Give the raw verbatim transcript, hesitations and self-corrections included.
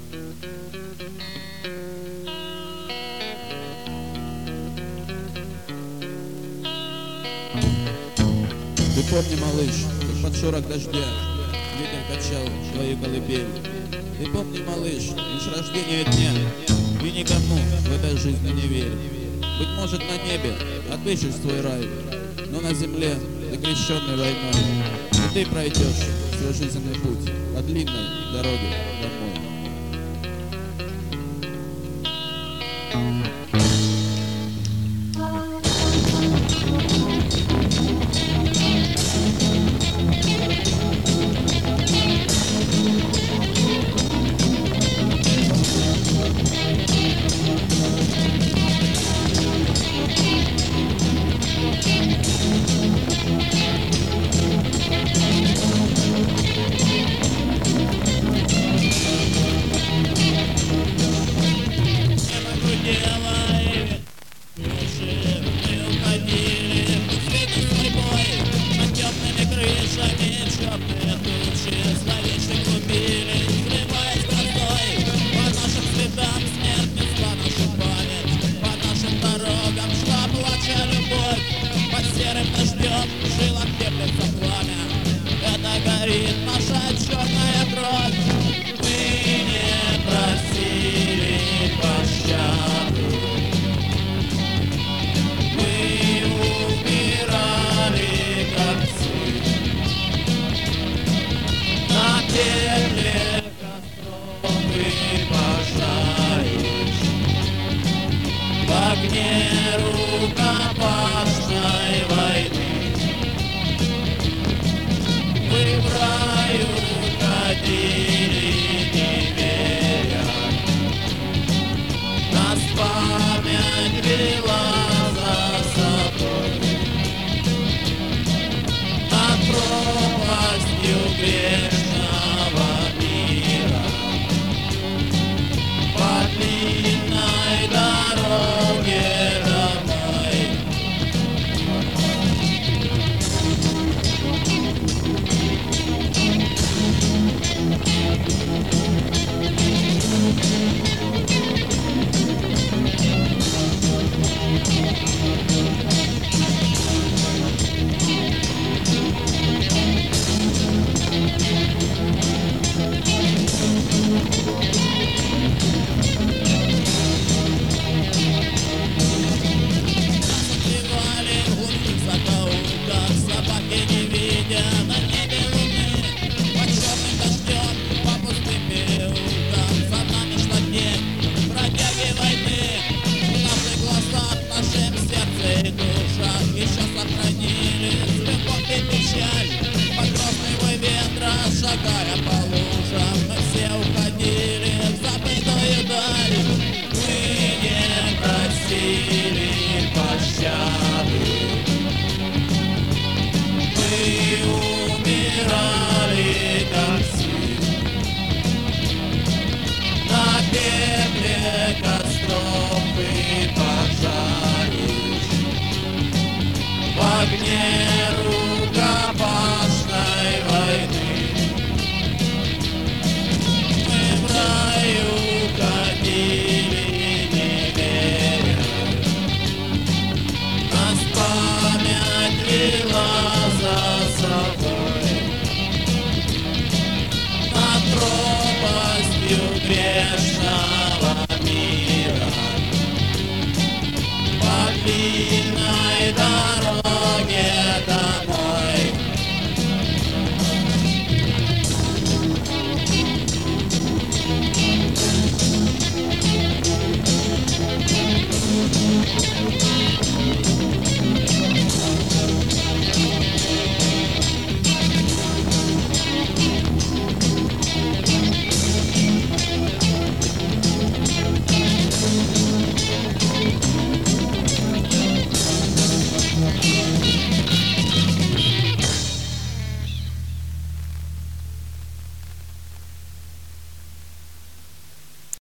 Ты помни, малыш, как под шорох дождя ветер качал твою колыбель. Ты помни, малыш, лишь рождение дня, и никому в этой жизни не верь. Быть может, на небе отыщешь свой рай, но на земле ты крещенный войной, и ты пройдешь свой жизненный путь по длинной дороге домой. Горит наша черная кровь. Мы не просили пощады, мы умирали как псы на пепле костров и пожарищ, в огне рукопашной войны. Мы в раю ходили, не веря, нас память вела за собой над пропастью грешного мира по длинной дороге домой. Шагая по лужам, мы все уходили в забытую даль. Мы не просили пощады, мы умирали как псы на пепле костров и пожарищ, в огне рук.